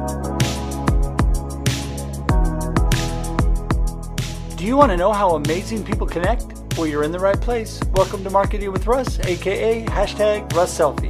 Do you want to know how amazing people connect? Well, you're in the right place. Welcome to Marketing with Russ, aka #RussSelfie.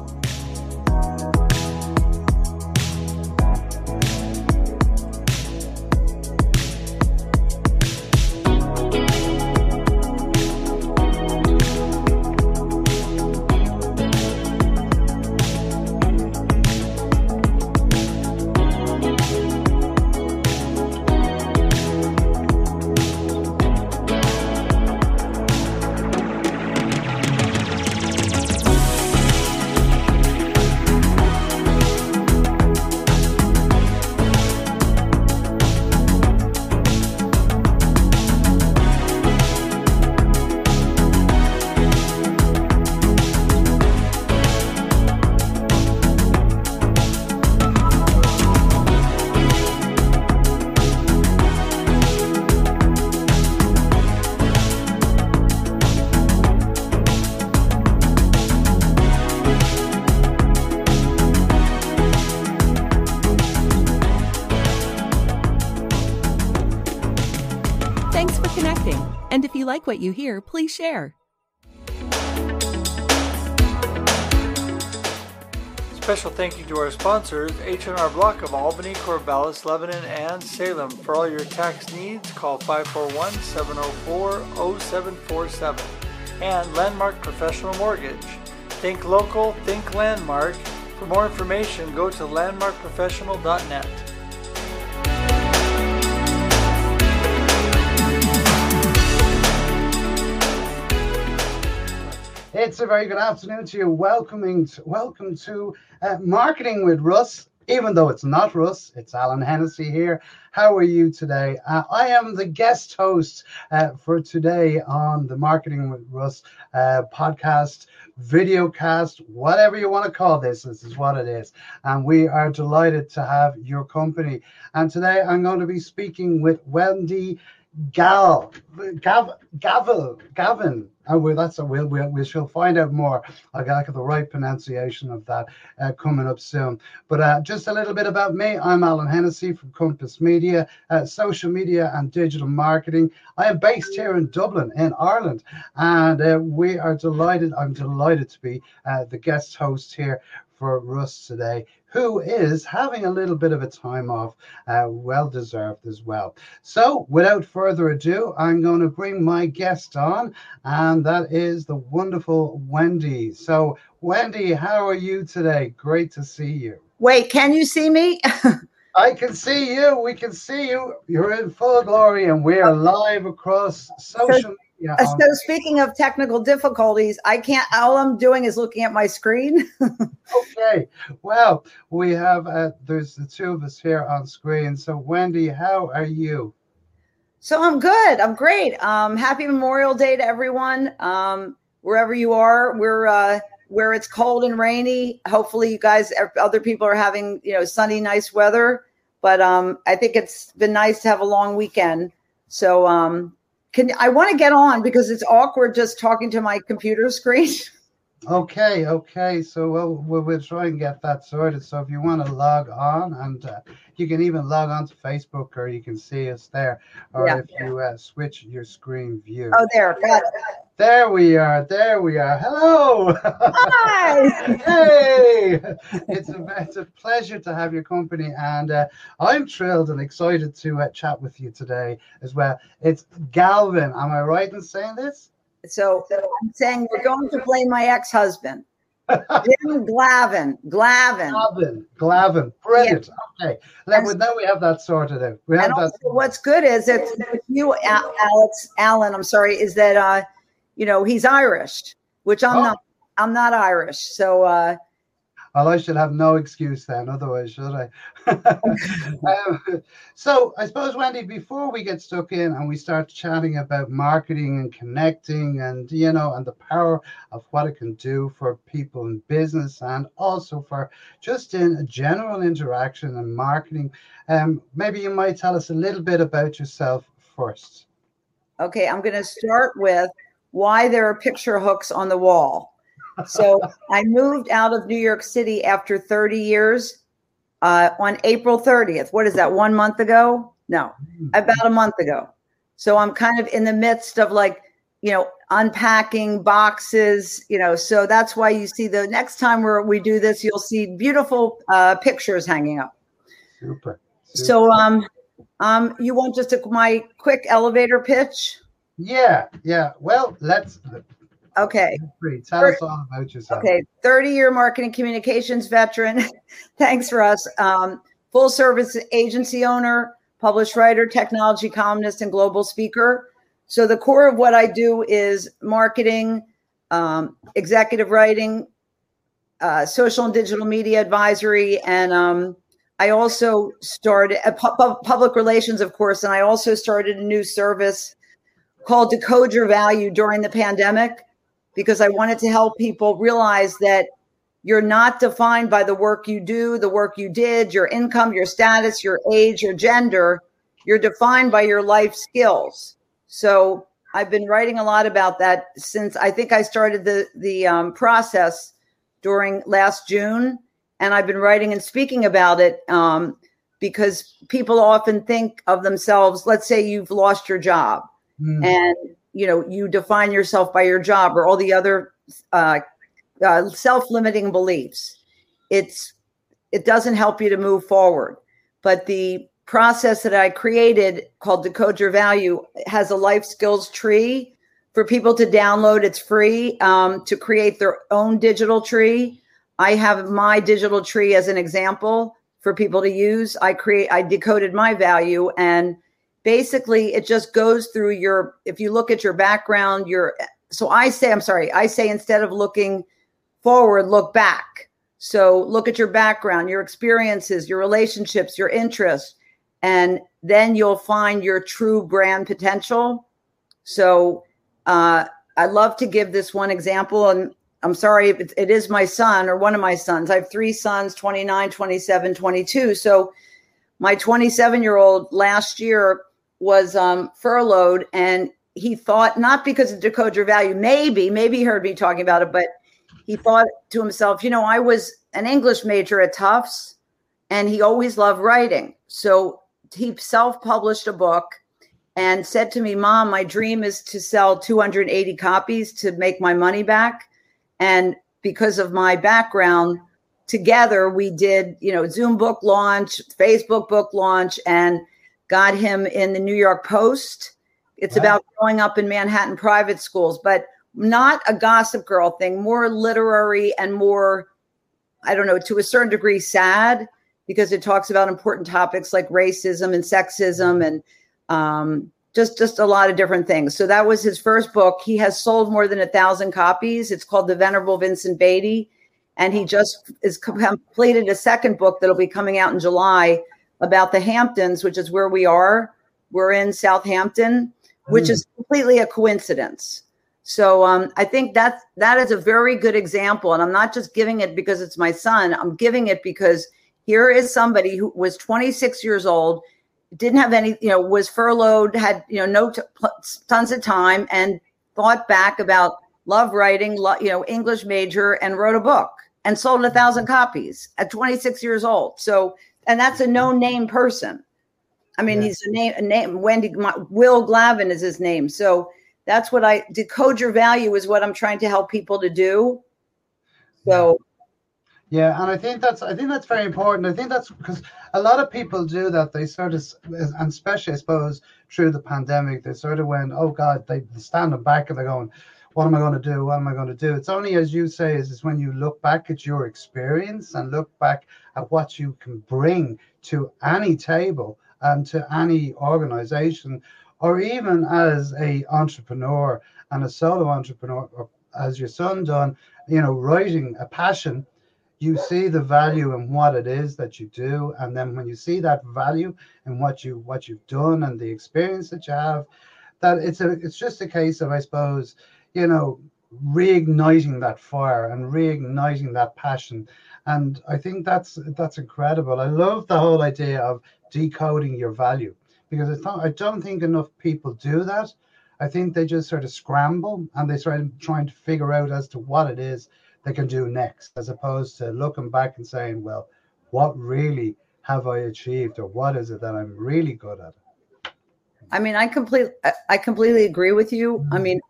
Thanks for connecting. And if you like what you hear, please share. Special thank you to our sponsors, H&R Block of Albany, Corvallis, Lebanon, and Salem. For all your tax needs, call 541-704-0747. And Landmark Professional Mortgage. Think local, think Landmark. For more information, go to landmarkprofessional.net. It's a very good afternoon to you. Welcome to Marketing with Russ. Even though it's not Russ, it's Alan Hennessy here. How are you today? I am the guest host for today on the Marketing with Russ podcast, videocast, whatever you want to call this. This is what it is. And we are delighted to have your company. And today I'm going to be speaking with Wendy Gavin. We shall find out more. I got the right pronunciation of that coming up soon. But just a little bit about me. I'm Alan Hennessy from Compass Media, social media and digital marketing. I am based here in Dublin, in Ireland, and we are delighted. I'm delighted to be the guest host here for Russ today, who is having a little bit of a time off, well deserved as well. So without further ado, I'm going to bring my guest on, and that is the wonderful Wendy. So Wendy, how are you today? Great to see you. Wait, can you see me? I can see you. We can see you. You're in full glory, and we are live across social media. So speaking of technical difficulties, I can't, all I'm doing is looking at my screen. Okay. Well, we have, there's the two of us here on screen. So Wendy, how are you? So I'm good. I'm great. Happy Memorial Day to everyone. Wherever you are, where it's cold and rainy. Hopefully you guys, other people are having, sunny, nice weather. But I think it's been nice to have a long weekend. So I want to get on because it's awkward just talking to my computer screen. Okay. So we'll try and get that sorted. So if you want to log on, and you can even log on to Facebook, or you can see us there. Or if you switch your screen view. Oh, there. Got it. There we are. Hello. Hi. Hey. It's a pleasure to have your company, and I'm thrilled and excited to chat with you today as well. It's Galvin. Am I right in saying this? So I'm saying we're going to blame my ex-husband. Jim Glavin. Brilliant. Yeah. Okay. Now we have that sorted out. What's good is that you, Alan, I'm sorry, is that he's Irish, which I'm not. I'm not Irish, so. Well, I should have no excuse then, otherwise, should I? So I suppose, Wendy, before we get stuck in and we start chatting about marketing and connecting and, and the power of what it can do for people in business and also for just in general interaction and marketing, maybe you might tell us a little bit about yourself first. Okay, I'm going to start with why there are picture hooks on the wall. So I moved out of New York City after 30 years on April 30th. What is that, 1 month ago? No, about a month ago. So I'm kind of in the midst of like, unpacking boxes, so that's why you see the next time we do this, you'll see beautiful pictures hanging up. Super. So you want just my quick elevator pitch? Yeah. Well, let's. Okay. Tell us all about yourself. Okay. 30-year marketing communications veteran. Thanks for us. Full service agency owner, published writer, technology columnist, and global speaker. So the core of what I do is marketing, executive writing, social and digital media advisory, and I also started public relations, of course, and I also started a new service called Decode Your Value during the pandemic, because I wanted to help people realize that you're not defined by the work you do, the work you did, your income, your status, your age, your gender. You're defined by your life skills. So I've been writing a lot about that since I think I started the process during last June. And I've been writing and speaking about it because people often think of themselves, let's say you've lost your job and, you define yourself by your job or all the other self-limiting beliefs. It doesn't help you to move forward. But the process that I created called Decode Your Value has a life skills tree for people to download. It's free to create their own digital tree. I have my digital tree as an example for people to use. I decoded my value, and basically it just goes through if you look at your background, I say instead of looking forward, look back. So look at your background, your experiences, your relationships, your interests, and then you'll find your true brand potential. So I love to give this one example, and I'm sorry if it is my son or one of my sons. I have 3 sons, 29, 27, 22. So my 27-year-old last year was furloughed, and he thought, not because of Decode Your Value, maybe he heard me talking about it, but he thought to himself, I was an English major at Tufts, and he always loved writing. So he self-published a book and said to me, Mom, my dream is to sell 280 copies to make my money back. And because of my background, together we did, Zoom book launch, Facebook book launch, and got him in the New York Post. It's about growing up in Manhattan private schools, but not a Gossip Girl thing, more literary and more, I don't know, to a certain degree sad, because it talks about important topics like racism and sexism and just a lot of different things. So that was his first book. He has sold more than 1,000 copies. It's called The Venerable Vincent Beatty. And he just is completed a second book that'll be coming out in July about the Hamptons, which is where we are. We're in Southampton, which is completely a coincidence. So I think that is a very good example. And I'm not just giving it because it's my son. I'm giving it because here is somebody who was 26 years old, didn't have any, was furloughed, had, tons of time, and thought back about love writing, English major, and wrote a book and sold 1,000 copies at 26 years old. So, and that's a no-name person. I mean, he's a name, Will Glavin is his name. So that's what Decode Your Value is what I'm trying to help people to do. So. Yeah, and I think that's very important. I think that's because a lot of people do that. They sort of, and especially I suppose through the pandemic, they sort of went, oh God, they stand back and they're going, what am I going to do? What am I going to do? It's only, as you say, is when you look back at your experience and look back at what you can bring to any table and to any organization, or even as a entrepreneur and a solo entrepreneur, or as your son done, writing a passion. You see the value in what it is that you do, and then when you see that value in what you've done and the experience that you have, that it's just a case of, I suppose, reigniting that fire and reigniting that passion. And I think that's incredible. I love the whole idea of decoding your value, because I don't think enough people do that. I think they just sort of scramble and they start trying to figure out as to what it is they can do next, as opposed to looking back and saying, well, what really have I achieved, or what is it that I'm really good at? I mean, I completely agree with you. I mean,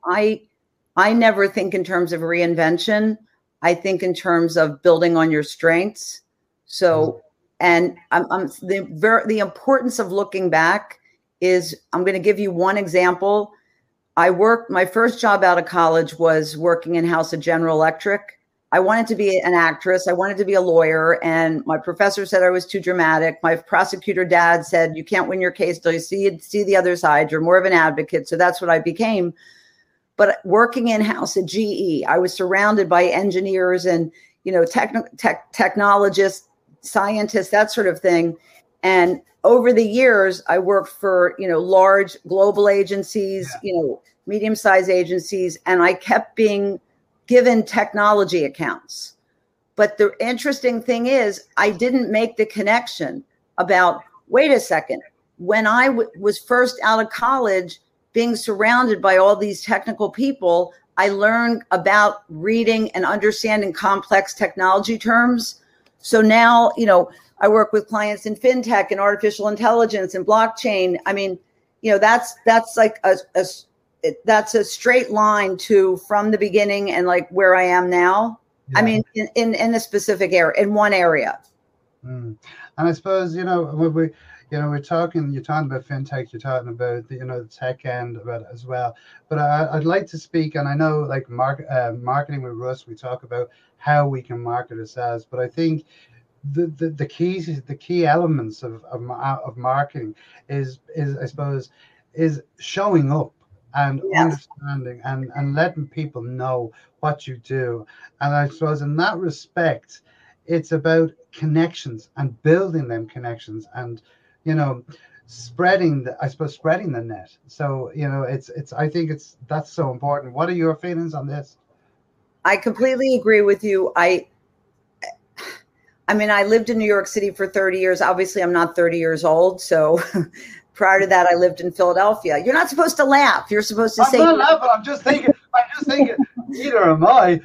I never think in terms of reinvention. I think in terms of building on your strengths. So, and the importance of looking back is, I'm going to give you one example. My first job out of college was working in-house at General Electric. I wanted to be an actress. I wanted to be a lawyer. And my professor said I was too dramatic. My prosecutor dad said, you can't win your case till you see the other side. You're more of an advocate. So that's what I became. But working in-house at GE, I was surrounded by engineers and, technologists, scientists, that sort of thing. And over the years, I worked for, large global agencies, medium-sized agencies, and I kept being given technology accounts. But the interesting thing is, I didn't make the connection about, wait a second, when I was first out of college, being surrounded by all these technical people, I learned about reading and understanding complex technology terms. So now, I work with clients in fintech and artificial intelligence and blockchain. I mean, that's like that's a straight line from the beginning and like where I am now. Yeah. I mean, in a specific area, in one area. And I suppose, we're talking, you're talking about fintech, you're talking about the tech end of it as well. But I'd like to speak, and I know like marketing with Russ, we talk about how we can market ourselves. But I think the key elements of marketing is I suppose is showing up and understanding and letting people know what you do. And I suppose in that respect, it's about connections and building them connections and spreading the net. So I think that's so important. What are your feelings on this? I completely agree with you. I mean, I lived in New York City for 30 years. Obviously, I'm not 30 years old. So prior to that, I lived in Philadelphia. You're not supposed to laugh. You're supposed to say. I'm not laughing. I'm just thinking. Neither am I.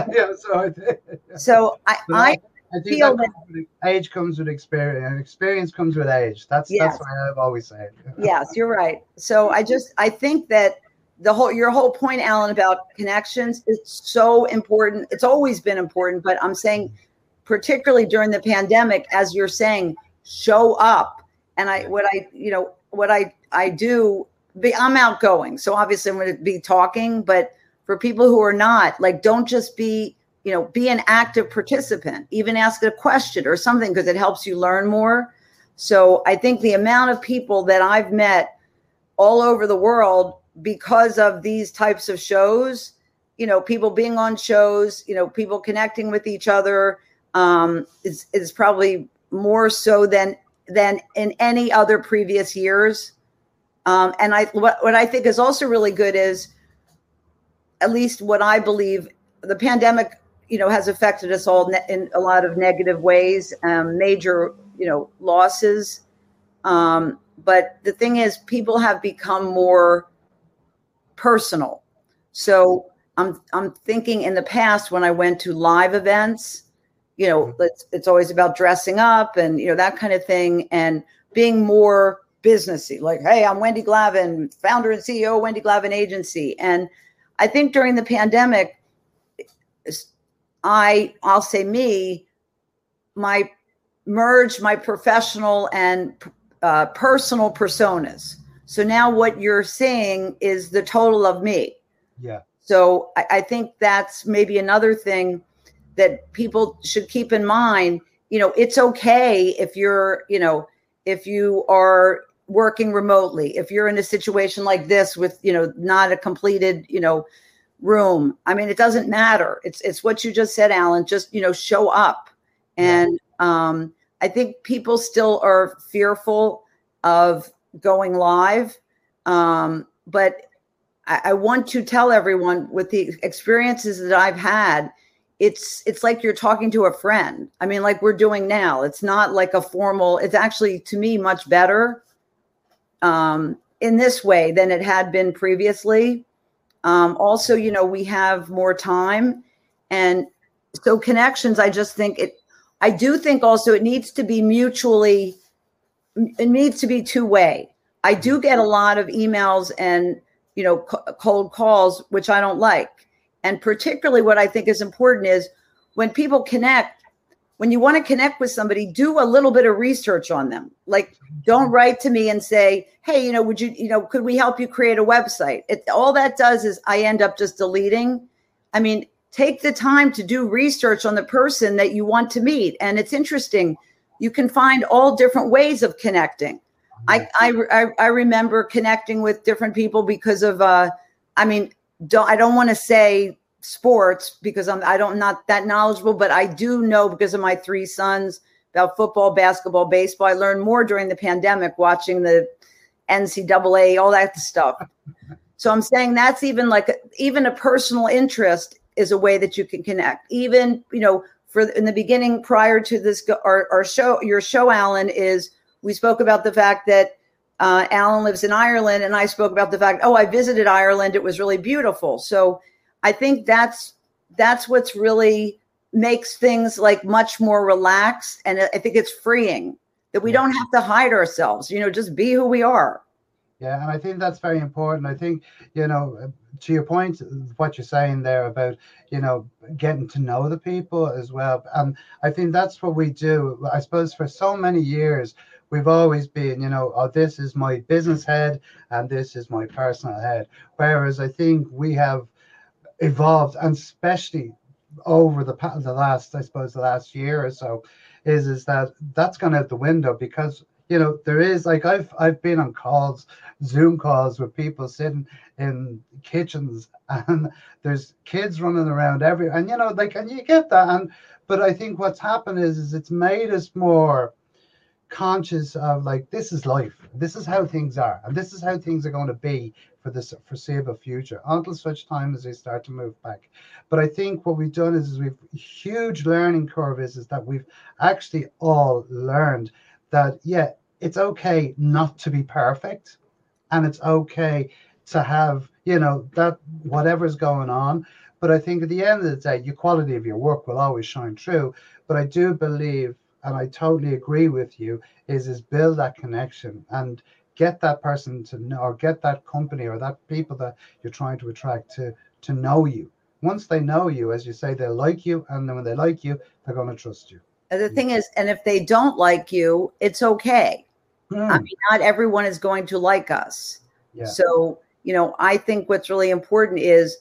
I feel that age comes with experience, and experience comes with age. That's what I've always said. Yes, you're right. So I think that your whole point, Alan, about connections is so important. It's always been important, but I'm saying, particularly during the pandemic, as you're saying, show up. And what I do, I'm outgoing. So obviously I'm going to be talking, but for people who are not, like, don't just be an active participant, even ask a question or something, because it helps you learn more. So I think the amount of people that I've met all over the world because of these types of shows, people being on shows, people connecting with each other, is probably more so than in any other previous years. And what I think is also really good is, at least what I believe, the pandemic, has affected us all in a lot of negative ways, major, losses. But the thing is, people have become more personal. So I'm thinking in the past, when I went to live events, it's always about dressing up and, that kind of thing, and being more businessy, like, hey, I'm Wendy Glavin, founder and CEO of Wendy Glavin Agency. And I think during the pandemic, I'll say merged my professional and personal personas. So now what you're seeing is the total of me. Yeah. So I think that's maybe another thing that people should keep in mind. It's okay if if you are working remotely, if you're in a situation like this with, not a completed, room. I mean, it doesn't matter. It's what you just said, Alan, just, show up. And I think people still are fearful of going live. But I want to tell everyone, with the experiences that I've had, it's like you're talking to a friend. I mean, like we're doing now. It's not like a formal, it's actually, to me, much better in this way than it had been previously. Also, we have more time. And so connections, I just think I do think also it needs to be two-way. I do get a lot of emails and, cold calls, which I don't like. And particularly what I think is important is when people connect, when you want to connect with somebody, do a little bit of research on them. Like, don't write to me and say, hey, would you, could we help you create a website? All that does is I end up just deleting. I mean, take the time to do research on the person that you want to meet. And it's interesting. You can find all different ways of connecting. I remember connecting with different people because of, I don't want to say sports because I'm not that knowledgeable, but I do know because of my 3 sons about football, basketball, baseball. I learned more during the pandemic watching the NCAA, all that stuff. So I'm saying that's even a personal interest is a way that you can connect. Even, in the beginning prior to this, our show, your show, Alan, is we spoke about the fact that Alan lives in Ireland, and I spoke about the fact, I visited Ireland. It was really beautiful. So I think that's what's really makes things like much more relaxed. And I think it's freeing that we don't have to hide ourselves, just be who we are. Yeah, and I think that's very important. I think, to your point, what you're saying there about, getting to know the people as well. I think that's what we do. I suppose for so many years, we've always been, this is my business head and this is my personal head. Whereas I think we have evolved, and especially over the last year or so, is that that's gone out the window because there is I've been on calls, Zoom calls with people sitting in kitchens and there's kids running around and you get that. But I think what's happened is it's made us more conscious of this is life. This is how things are. And this is how things are going to be for the foreseeable future until such time as they start to move back. But I think what we've done is we've huge learning curve is that we've actually all learned that, it's okay not to be perfect, and it's okay to have, that whatever's going on. But I think at the end of the day, your quality of your work will always shine through. But I do believe, and I totally agree with you, is build that connection and get that person to know, or get that company or that people that you're trying to attract to know you. Once they know you, as you say, they'll like you. And then when they like you, they're going to trust you. And the thing is, and if they don't like you, it's okay. I mean, not everyone is going to like us. Yeah. So, I think what's really important is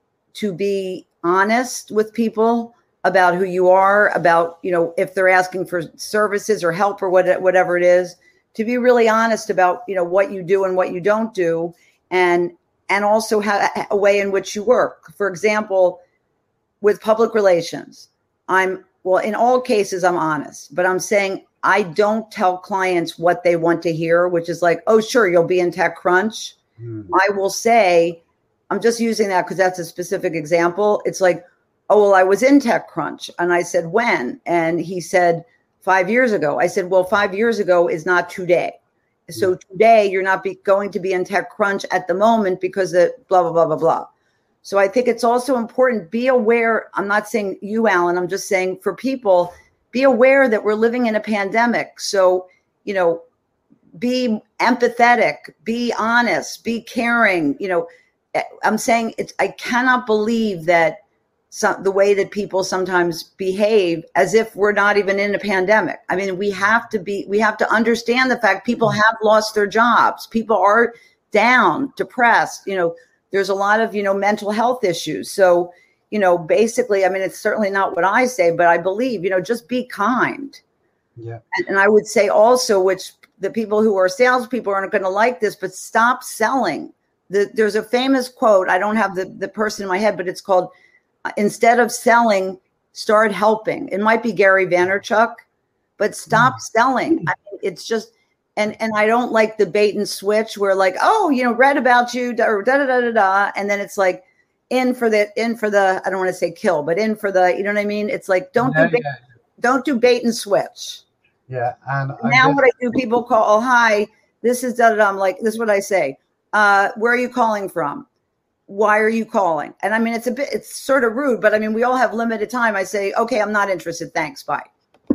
to be honest with people about who you are, about, if they're asking for services or help or whatever it is, to be really honest about, what you do and what you don't do, and also have a way in which you work. For example, with public relations, in all cases, I'm honest, but I'm saying I don't tell clients what they want to hear, which is like, oh, sure, you'll be in TechCrunch. I will say, I'm just using that because that's a specific example. It's like, oh, well, I was in TechCrunch. And I said, when? And he said, 5 years ago. I said, well, 5 years ago is not today. So today you're not going to be in TechCrunch at the moment because of blah, blah, blah, blah, blah. So I think it's also important, be aware. I'm not saying you, Alan, I'm just saying for people, be aware that we're living in a pandemic. So, be empathetic, be honest, be caring. I'm saying I cannot believe that the way that people sometimes behave as if we're not even in a pandemic. I mean, we have to understand the fact people have lost their jobs. People are down, depressed. There's a lot of, mental health issues. So, basically, I mean, it's certainly not what I say, but I believe, just be kind. Yeah. And I would say also, which the people who are salespeople aren't going to like this, but stop selling. There's a famous quote. I don't have the person in my head, but it's called, instead of selling, start helping. It might be Gary Vaynerchuk, but stop selling. I mean, it's just, and I don't like the bait and switch where like, oh, read about you, or da da da da da, and then it's like, in for the, I don't want to say kill, but in for the, you know what I mean? It's like, don't do bait and switch. Yeah. And now what I do, people call, oh, hi, this is da da da. I'm like, this is what I say. Where are you calling from? Why are you calling? And I mean, it's sort of rude, but I mean, we all have limited time. I say, okay, I'm not interested. Thanks. Bye.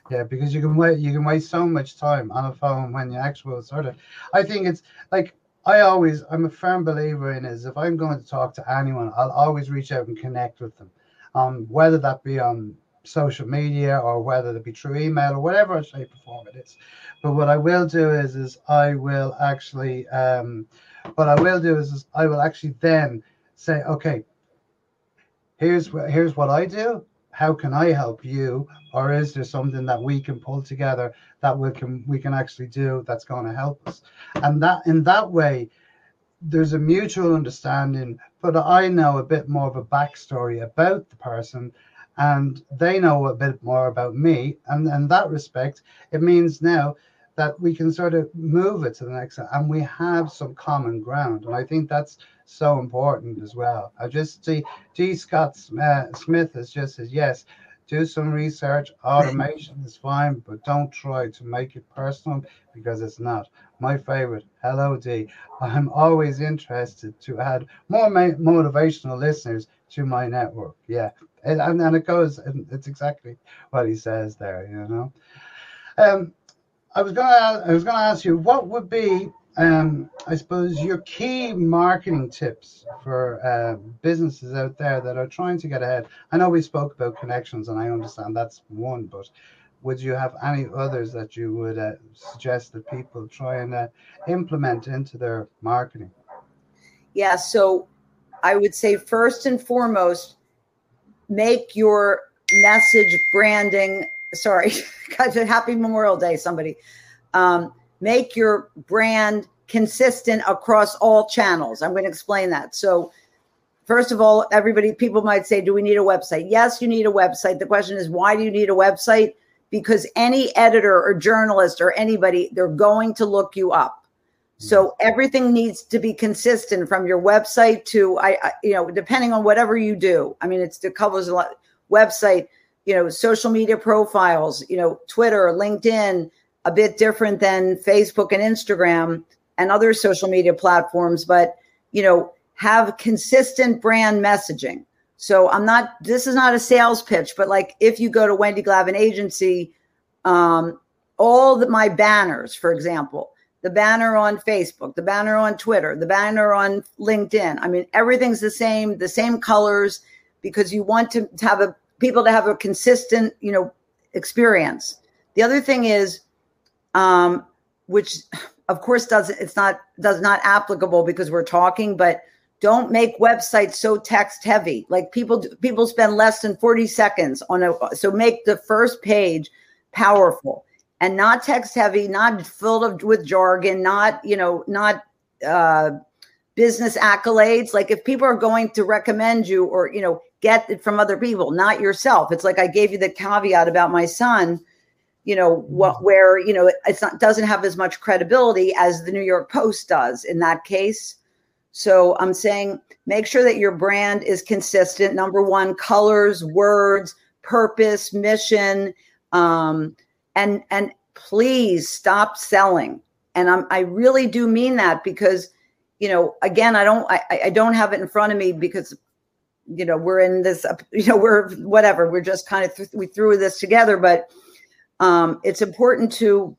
Yeah, because you can waste so much time on a phone when you actually sort of. I think it's like I'm a firm believer in is if I'm going to talk to anyone, I'll always reach out and connect with them, whether that be on social media or whether it be through email or whatever shape or form it is. But what I will do is I will actually I will actually then say, okay, here's what I do. How can I help you? Or is there something that we can pull together that we can actually do that's going to help us? And that in that way, there's a mutual understanding, but I know a bit more of a backstory about the person and they know a bit more about me. And in that respect, it means now that we can sort of move it to the next and we have some common ground. And I think that's so important as well. I just see G. Scott Smith has just said, yes, do some research. Automation is fine, but don't try to make it personal because it's not. My favorite, hello D. I'm always interested to add more motivational listeners to my network. Yeah, and it goes, and it's exactly what he says there. You know, I was gonna ask you what would be, I suppose, your key marketing tips for businesses out there that are trying to get ahead. I know we spoke about connections, and I understand that's one, but would you have any others that you would suggest that people try and implement into their marketing? Yeah, so I would say first and foremost, make your message branding. Sorry, happy Memorial Day, somebody. Make your brand consistent across all channels. I'm going to explain that. So first of all, people might say, do we need a website? Yes, you need a website. The question is, why do you need a website? Because any editor or journalist or anybody, they're going to look you up. So everything needs to be consistent from your website to, depending on whatever you do. I mean, it covers a lot. Website, social media profiles, Twitter, LinkedIn, a bit different than Facebook and Instagram and other social media platforms, but, have consistent brand messaging. So this is not a sales pitch, but like if you go to Wendy Glavin Agency, my banners, for example, the banner on Facebook, the banner on Twitter, the banner on LinkedIn. I mean, everything's the same colors because you want to have people to have a consistent, experience. The other thing is, which of course does not applicable because we're talking, but don't make websites so text heavy. Like people spend less than 40 seconds so make the first page powerful and not text heavy, not filled with jargon, not business accolades. Like if people are going to recommend you or, get it from other people, not yourself. It's like I gave you the caveat about my son, where doesn't have as much credibility as the New York Post does in that case. So I'm saying make sure that your brand is consistent. Number one, colors, words, purpose, mission, and please stop selling. And I really do mean that because, again, I don't have it in front of me because, we're in this, we're whatever, we're just kind of, we threw this together, but it's important to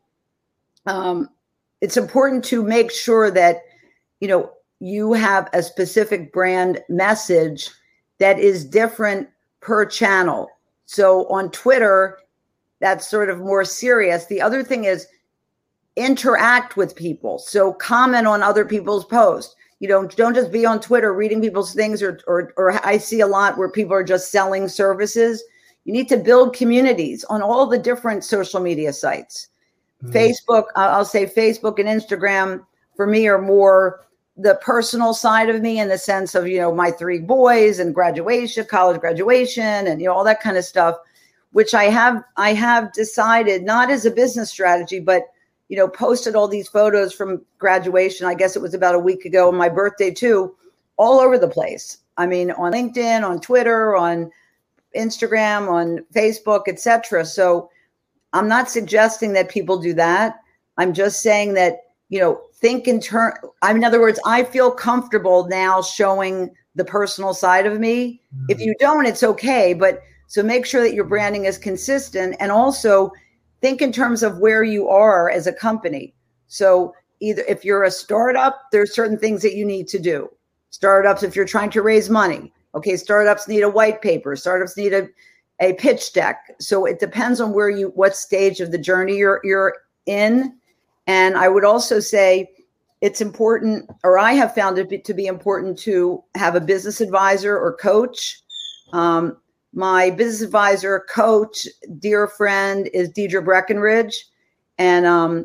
make sure that, you have a specific brand message that is different per channel. So on Twitter, that's sort of more serious. The other thing is interact with people. So comment on other people's posts. Don't just be on Twitter reading people's things or I see a lot where people are just selling services. You need to build communities on all the different social media sites. Facebook, I'll say Facebook and Instagram for me are more the personal side of me in the sense of, my 3 boys and graduation, college graduation and, all that kind of stuff, which I have decided not as a business strategy, but, posted all these photos from graduation. I guess it was about a week ago on my birthday too, all over the place. I mean, on LinkedIn, on Twitter, on Instagram, on Facebook, etc. So I'm not suggesting that people do that. I'm just saying that, think in other words, I feel comfortable now showing the personal side of me. If you don't, it's okay. But so make sure that your branding is consistent. And also think in terms of where you are as a company. So either if you're a startup, there's certain things that you need to do. Startups, if you're trying to raise money, okay, startups need a white paper, startups need a pitch deck. So it depends on what stage of the journey you're in. And I would also say it's important, or I have found it to be important, to have a business advisor or coach. My business advisor, coach, dear friend is Deidre Breckenridge. And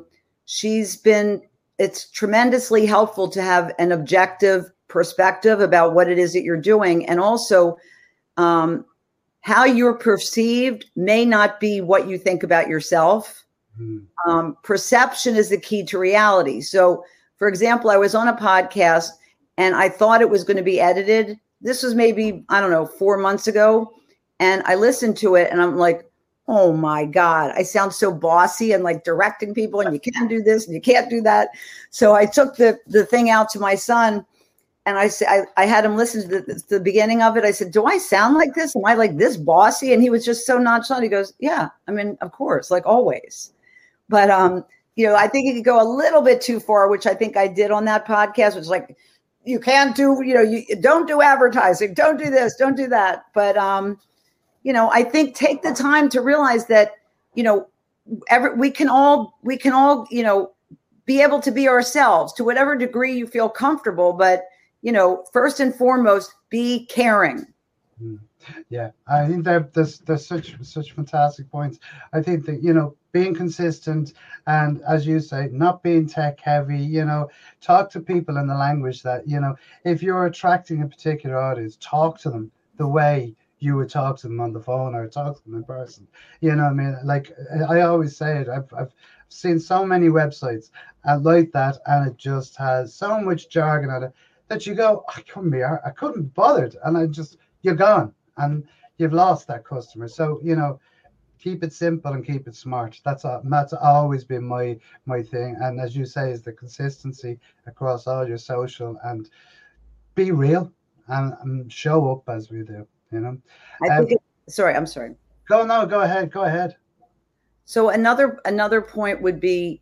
it's tremendously helpful to have an objective perspective about what it is that you're doing. And also how you're perceived may not be what you think about yourself. Perception is the key to reality. So, for example, I was on a podcast and I thought it was going to be edited. This was maybe, 4 months ago. And I listened to it and I'm like, oh my God, I sound so bossy and like directing people, and you can't do this and you can't do that. So I took the thing out to my son and I said, I had him listen to the beginning of it. I said, do I sound like this? Am I like this bossy? And he was just so nonchalant. He goes, yeah, I mean, of course, like always. But, I think it could go a little bit too far, which I think I did on that podcast, which is like, you can't do, you don't do advertising, don't do this, don't do that. But, I think take the time to realize that, we can all, be able to be ourselves to whatever degree you feel comfortable. But, first and foremost, be caring. Yeah, I think that there's such fantastic points. I think that, being consistent and, as you say, not being tech heavy, talk to people in the language that, if you're attracting a particular audience, talk to them the way you would talk to them on the phone or talk to them in person. You know what I mean? Like I always say it, I've seen so many websites like that, and it just has so much jargon on it that you go, I couldn't be bothered. And you're gone and you've lost that customer. So, keep it simple and keep it smart. That's always been my thing. And as you say, is the consistency across all your social, and be real and show up as we do. I'm sorry. Go ahead. So another point would be,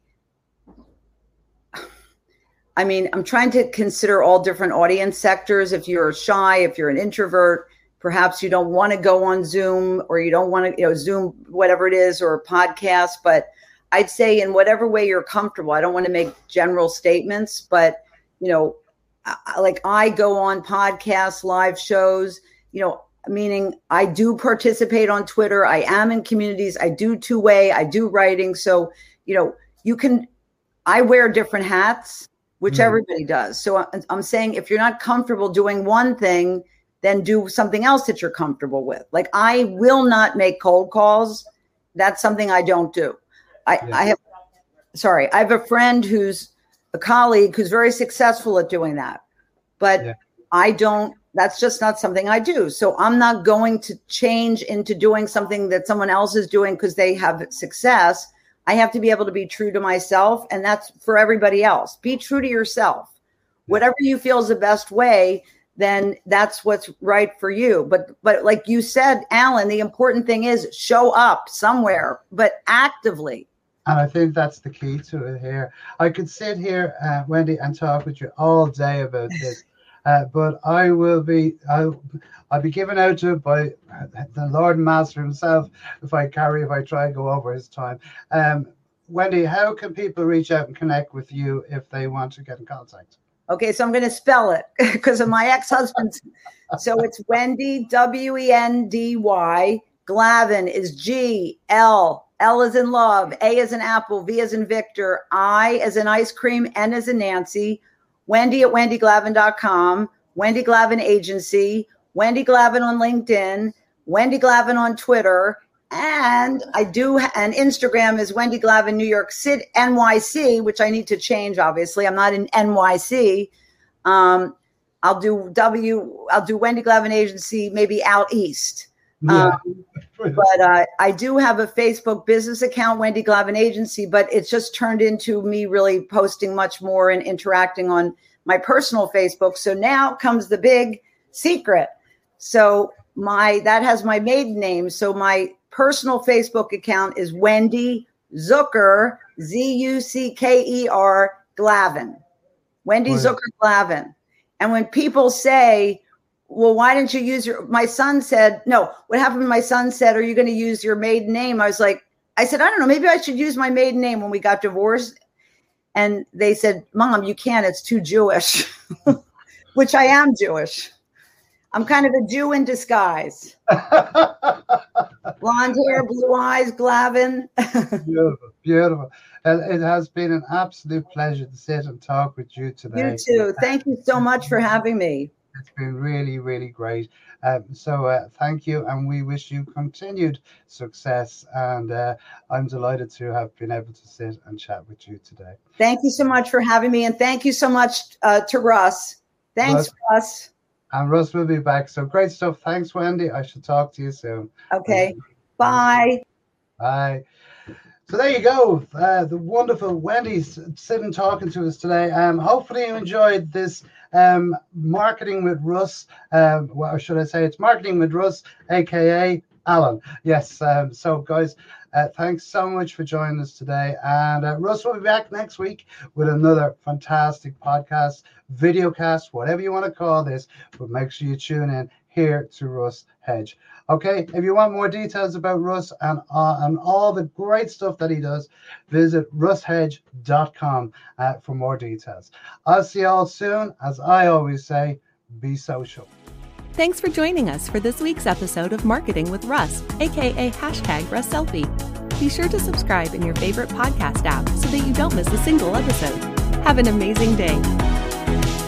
I'm trying to consider all different audience sectors. If you're shy, if you're an introvert, perhaps you don't want to go on Zoom, or you don't want to, Zoom, whatever it is, or a podcast. But I'd say in whatever way you're comfortable. I don't want to make general statements, but, like I go on podcasts, live shows, meaning I do participate on Twitter. I am in communities. I do two-way. I do writing. So, I wear different hats, which everybody does. So I'm saying if you're not comfortable doing one thing, then do something else that you're comfortable with. Like I will not make cold calls. That's something I don't do. I have a friend who's a colleague who's very successful at doing that, but I don't. That's just not something I do. So I'm not going to change into doing something that someone else is doing because they have success. I have to be able to be true to myself. And that's for everybody else. Be true to yourself. Whatever you feel is the best way, then that's what's right for you. But like you said, Alan, the important thing is show up somewhere, but actively. And I think that's the key to it here. I could sit here, Wendy, and talk with you all day about this. But I'll be given out to by the Lord and Master himself if I try and go over his time. Wendy, how can people reach out and connect with you if they want to get in contact? Okay, so I'm going to spell it because of my ex-husband. So it's Wendy, Wendy, Glavin is G-L, L as in love, A as in apple, V as in Victor, I as in ice cream, N as in Nancy, Wendy at wendyglavin.com, Wendy Glavin Agency, Wendy Glavin on LinkedIn, Wendy Glavin on Twitter, and Instagram is Wendy Glavin New York City, NYC, which I need to change, obviously. I'm not in NYC. I'll do Wendy Glavin Agency, maybe out east. But I do have a Facebook business account, Wendy Glavin Agency, but it's just turned into me really posting much more and interacting on my personal Facebook. So now comes the big secret. So that has my maiden name. So my personal Facebook account is Wendy Zucker, Zucker Glavin. Wendy Zucker Glavin. And when people say, well, why didn't you use my son said, no, what happened when my son said, are you going to use your maiden name? I said, I don't know, maybe I should use my maiden name when we got divorced. And they said, Mom, you can't, it's too Jewish, which I am Jewish. I'm kind of a Jew in disguise. Blonde hair, blue eyes, Glavin. Beautiful, beautiful. It has been an absolute pleasure to sit and talk with you today. You too. Thank you so much for having me. It's been really, really great. So thank you, and we wish you continued success. And I'm delighted to have been able to sit and chat with you today. Thank you so much for having me, and thank you so much to Russ. Thanks, Russ. And Russ will be back. So great stuff. Thanks, Wendy. I shall talk to you soon. Okay. Bye. Bye. So there you go. The wonderful Wendy sitting talking to us today. Hopefully you enjoyed this Marketing with Russ. Or should I say it's Marketing with Russ, aka Alan. Yes. So guys, thanks so much for joining us today. And Russ will be back next week with another fantastic podcast, videocast, whatever you want to call this. But make sure you tune in here to Russ Hedge. Okay, if you want more details about Russ and all the great stuff that he does, visit russhedge.com for more details. I'll see you all soon. As I always say, be social. Thanks for joining us for this week's episode of Marketing with Russ, aka #RussSelfie. Be sure to subscribe in your favorite podcast app so that you don't miss a single episode. Have an amazing day.